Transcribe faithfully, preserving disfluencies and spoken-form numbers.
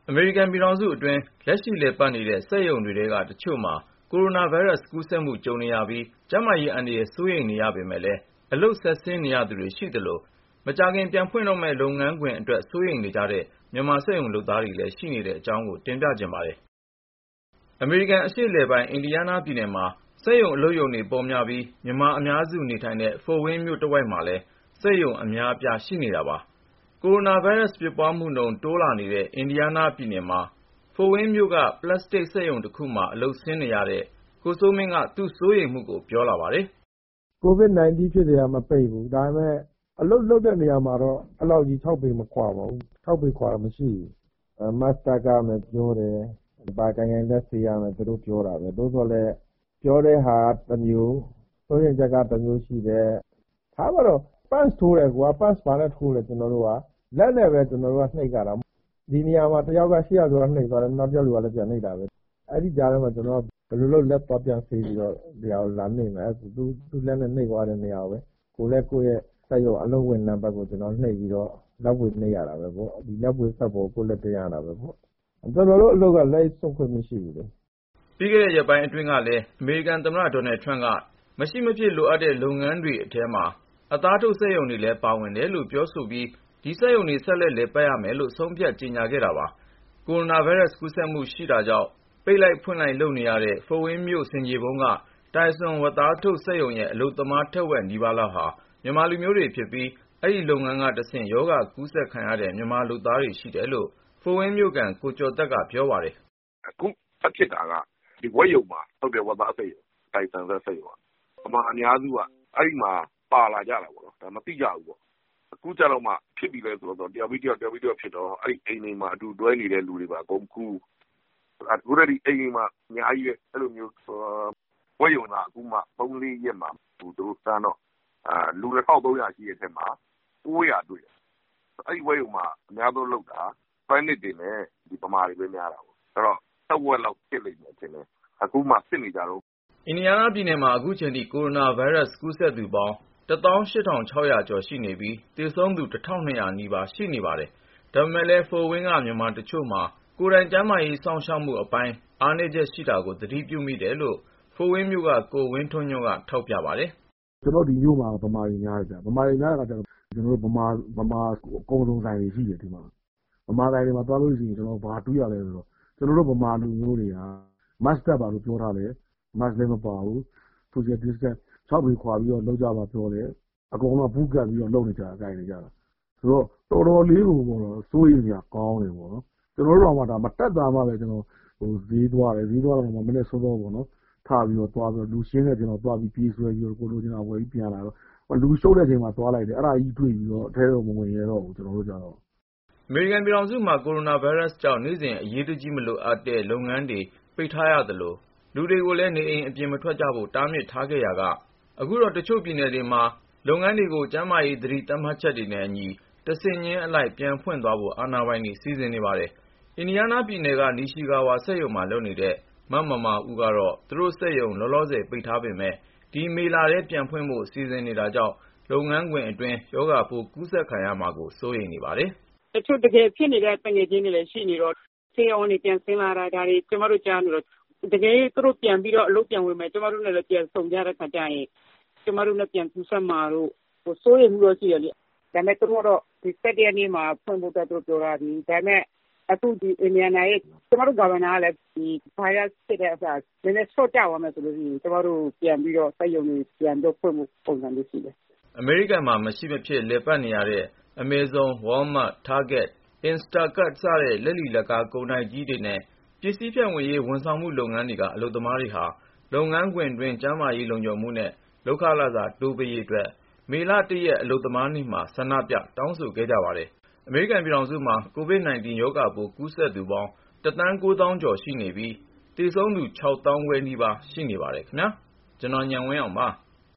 အမေရိကန်ပြည်ထောင်စုအတွင်းလက်ရှိလည်ပတ်နေတဲ့စက်ရုံတွေထဲကတချို့မှာကိုရိုနာဗိုင်းရပ်စ်ကူးစက်မှုကြုံနေရပြီးကျန်းမာရေးအန္တရာယ်စိုးရိမ်နေရပေမဲ့လည်းအလုပ်ဆက်ဆင်းနေရသူတွေရှိသလိုမကြာခင်ပြန်ဖွင့်တော့မယ့်လုပ်ငန်းခွင်အတွက်စိုးရိမ်နေကြတဲ့မြန်မာစက်ရုံလုပ်သားတွေလည်းရှိနေတဲ့အကြောင်းကိုတင်ပြချင်ပါတယ်။ အမေရိကန်အရှေ့အလယ်ပိုင်းအင်ဒီယားနားပြည်နယ်မှာစက်ရုံအလုပ်ရုံတွေပေါ်များပြီးမြန်မာအများစုနေထိုင်တဲ့ Fort Wayne မြို့တဝိုက်မှာလည်းစက်ရုံအများအပြားရှိနေတာပါ။ ကိုရိုနာဗိုင်းရပ်စ်ဖြစ်ပွားမှုနှုန်းတိုးလာနေတဲ့ အင်ဒီယားနားပြည်နယ်မှာ Fort Wayne မြို့က ပလတ်စတစ်စက်ရုံတခုမှာအလုပ်ဆင်းနေရတဲ့ကိုစိုးမင်းကသူ့စိုးရိမ်မှုကိုပြောလာပါတယ်။ ကိုဗစ် ၁၉ ဖြစ်နေတာမပိတ်ဘူး။ ဒါပေမဲ့အလုပ်လုပ်တဲ့နေရာမှာတော့အဲ့လောက်ကြီး ၆ ပေမခွာပါဘူး။ ၆ ပေခွာတာမရှိဘူး။ Mask တပ်ရမယ်ပြောတယ်။ ကိုင်ခိုင်လက်ဆေးရမယ်သူတို့ပြောတာပဲ။ သို့သော်လည်းပြောတဲ့ဟာကတမျိုးစိုးရိမ်ချက်ကတမျိုးရှိတယ်။ ထားပါတော့ Pulse ထိုးတယ်ကွာ Pulse ဘာနဲ့ထိုးလဲကျွန်တော်တို့ကလက်နဲ့ပဲကျွန်တော်တို့ကနှိပ်ရတာ။ ဒီနေရာမှာတယောက်ကရှေ့ကလူကနှိပ်သွားတယ်နောက်တယောက်ကလည်းပြန်နှိပ်တာပဲ။ အဲ့ဒီကြားထဲမှာကျွန်တော်ကဘယ်လိုလုပ်လက်သွားပြန်ဆေးပြီးတော့ဒီဟာကိုလာနှိပ်မလဲ။ သူ့လက်နဲ့နှိပ်သွားတဲ့နေရာကိုပဲကိုယ်လည်းကိုယ့်ရဲ့စက်ရုံအလုပ်ဝင်နံပါတ်ကိုကျွန်တော်နှိပ်ပြီးတော့လက်ဗွေနှိပ်ရတာပဲပေါ့။ ဒီလက်ဗွေစက်ပေါ်ကိုကိုယ့်လက်တင်ရတာပဲပေါ့။ ကျွန်တော်တို့အလုပ်ကလက်စွန့်ခွင့်မရှိဘူးလေ။ပြီးခဲ့တဲ့ရက်ပိုင်းအတွင်းကလည်းအမေရိကန်သမ္မတဒေါ်နယ်ထရမ့်ကမရှိမဖြစ်လိုအပ်တဲ့လုပ်ငန်းတွေထဲမှာအသားထုတ်စက်ရုံတွေလည်းပါဝင်တယ်လို့ပြောဆိုပြီးဒီစက်ရုံတွေဆက်လက်လည်ပတ်ရမယ်လို့ဆုံးဖြတ်ကြေညာခဲ့တာပါ။ ကိုရိုနာဗိုင်းရပ်စ်ကူးစက်မှုရှိတာကြောင့်ပိတ်လိုက်ဖွင့်လိုက်လုပ်နေရတဲ့ Fort Wayne မြို့ဆင်ခြေဖုံးက Tyson ဝက်သားထုတ်စက်ရုံရဲ့အလုပ်သမားထက်ဝက်နီးပါးလောက်ဟာမြန်မာလူမျိုးတွေဖြစ်ပြီးအဲဒီလုပ်ငန်းကတဆင့်ရောဂါကူးစက်ခံရတဲ့မြန်မာလုပ်သားတွေရှိတယ်လို့Fort Wayne မြို့ခံကိုကျော်သက်ကပြောပါတယ်။ အခုစဖြစ်တာကဒီဝက်ရုံမှာထုတ်တဲ့ဝက်သားစက်ရုံ Tyson စက်ရုံကမြန်မာအများစုကအဲ့ဒီမှာပါလာကြတာပေါ့နော်။ ဒါမသိကြဘူးပေါ့။ အခုကျတော့မှဖြစ်ပြီလဲဆိုတော့တယောက်ပြီးတယောက်တယောက်ပြီးတယောက်ဖြစ်တော့အဲ့ဒီအိမ်တွေမှာအတူတွဲနေတဲ့လူတွေပါအကုန်ကူး။ အခုတည်းကအိမ်တွေမှာအများကြီးပဲအဲ့လိုမျိုးဝက်ရုံကအခုမှသုံးလေးရက်မှာသူတို့စမ်းတော့လူတစ်ထောင်သုံးရာရှိတဲ့အထဲမှာကိုးရာတွေ့တယ်။ အဲ့ဒီဝက်ရုံမှာအများဆုံးလုပ်တာ Hispanic တွေနဲ့ဗမာတွေပဲများတာပေါ့။ အဲ့တော့တဝက်လောက်ဖြစ်လိမ့်မယ်ထင်တယ်။ အခုမှစစ်နေကြတုန်း။အင်ဒီယားနားပြည်နယ်မှာအခုချိန်ထိကိုရိုနာဗိုင်းရပ်စ်ကူးစက်သူပေါင်းတသောင်းရှစ်ထောင်ခြောက်ရာကျော်ရှိနေပြီးသေဆုံးသူ တထောင်နှစ်ရာနီးပါးရှိနေပါတယ်။ ဒါပေမဲ့လည်းFort Wayne ကမြန်မာတချို့မှာကိုယ်တိုင်ကျန်းမာရေးစောင့်ရှောက်မှုအပိုင်းအားနည်းချက်ရှိတာကိုသတိပြုမိတယ်လို့Fort Wayne မြို့ကကိုဝင်းထွန်းညွန့်ကထောက်ပြပါတယ်။ ကျွန်တော်တို့ဒီမြို့မှာဗမာတွေများတယ်ဗျ။ ဗမာတွေများတဲ့အခါကျတော့ကျွန်တော်တို့ဗမာဗမာကုန်စုံဆိုင်တွေရှိတယ်ဒီမှာ။ ဗမာဆိုင်တွေမှာသွားလို့ရှိရင်ကျွန်တော်ဘာတွေ့ရလဲဆိုတော့ကျွန်တော်တို့ဗမာလူမျိုးတွေက Mask တပ်ပါလို့ပြောထားတယ်။ Mask လည်းမပါဘူး။ Social Distance ခြောက်ပေခွာပြီးတော့လုပ်ကြပါပြောတယ်။ အကုန်လုံးကပူးကပ်ပြီးတော့လုပ်နေကြတာကိုင်နေကြတာဆိုတော့တော်တော်လေးကိုပေါ့နော်စိုးရိမ်စရာကောင်းတယ်ပေါ့နော်။ ကျွန်တော်တို့တောင်မှဒါမတတ်သာမှပဲကျွန်တော်ဈေးသွားတယ်ဈေးသွားတော့မှမနက်စောစောပေါ့နော်ထပြီးတော့သွားပြီးတော့လူရှင်းတဲ့အချိန်မှာသွားပြီးပြေးဆွဲပြီးတော့ကိုယ်လိုချင်တာဝယ်ပြီးပြန်လာတော့လူရှုပ်တဲ့အချိန်မှာသွားလိုက်တယ်အဲ့ဒါကြီးတွေ့ပြီးတော့အထဲတော့မဝင်ရဲတော့ဘူးကျွန်တော်တို့ကျတော့အမေရိကန်ပြည်ထောင်စုမှာကိုရိုနာဗိုင်းရပ်စ်ကြောင့်နေ့စဉ်အရေးတကြီးမလိုအပ်တဲ့လုပ်ငန်းတွေပိတ်ထားရသလိုလူတွေကိုလည်းနေအိမ်အပြင်မထွက်ကြဖို့တားမြစ်ထားခဲ့ရာကအခုတော့တချို့ပြည်နယ်တွေမှာလုပ်ငန်းတွေကိုကျန်းမာရေးသတိသတ်မှတ်ချက်တွေနဲ့အညီတဆင့်ချင်းအလိုက်ပြန်ဖွင့်သွားဖို့အာဏာပိုင်တွေစီစဉ်နေပါတယ်။ အင်ဒီယားနားပြည်နယ်ကနီရှီဂါဝါစက်ရုံမှာလုပ်နေတဲ့မမာမာဦးကတော့သူတို့စက်ရုံလောလောဆယ်ပိတ်ထားပေမဲ့ဒီမေလထဲပြန်ဖွင့်ဖို့စီစဉ်နေတာကြောင့်လုပ်ငန်းခွင်အတွင်းရောဂါပိုးကူးစက်ခံရမှာကိုစိုးရိမ်နေပါတယ်။ တချို့တကယ်ဖြစ်နေတဲ့သူငယ်ချင်းတွေလည်းရှိနေတော့ဆေးရုံကနေပြန်ဆင်းလာတာဒါတွေကျမတို့ကြားနေတော့တကယ်သူတို့ပြန်ပြီးတော့အလုပ်ပြန်ဝင်မယ်ကျမတို့နဲ့လည်းပြန်ဆုံကြတဲ့ခါကျရင်ကျမတို့လည်းပြန်ကူးစက်မှာတို့စိုးရိမ်မှုတော့ရှိတယ်လေ။ဒါပေမဲ့သူတို့တော့ဒီ၁၁ရက်နေ့မှာဖွင့်ဖို့အတွက်သူတို့ပြောထားပြီ။ဒါပေမဲ့အခုဒီအင်ဒီယားနားရဲ့ကျမတို့ဂါဗာနာကလည်းဒီဗိုင်းရပ်စ်ဖြစ်တဲ့အစားနည်းနည်းလျှော့ကျသွားမယ်ဆိုလို့ရှိရင်ကျမတို့ပြန်ပြီးတော့စက်ရုံတွေပြန်တော့ဖွင့်ဖို့ပုံစံမျိုးရှိတယ်။အမေရိကန်မှာမရှိမဖြစ်လည်ပတ်နေရတဲ့ Amazon, Walmart, Target, Instacart စတဲ့လက်လီလက်ကားကုန်တိုက်ကြီးတွေနဲ့ပစ္စည်းဖြန့်ဝေရေးဝန်ဆောင်မှုလုပ်ငန်းတွေကအလုပ်သမားတွေဟာလုပ်ငန်းခွင်တွင်းကျန်းမာရေးလုံခြုံမှုနဲ့လုပ်ခလစာတိုးပေးရေးအတွက်မေလ ၁ ရက်အလုပ်သမားနေ့မှာဆန္ဒပြတောင်းဆိုခဲ့ကြပါတယ်။ အမေရိကန်ပြည်ထောင်စုမှာကိုဗစ် ၁၉ ရောဂါပိုးကူးစက်သူပေါင်း တသန်းကိုးသောင်းကျော်ရှိနေပြီးသေဆုံးသူ ခြောက်သောင်းခွဲနီးပါးရှိနေပါတယ်ခင်ဗျာ။ ကျွန်တော်ဉာဏ်ဝင်းအောင်ပါ။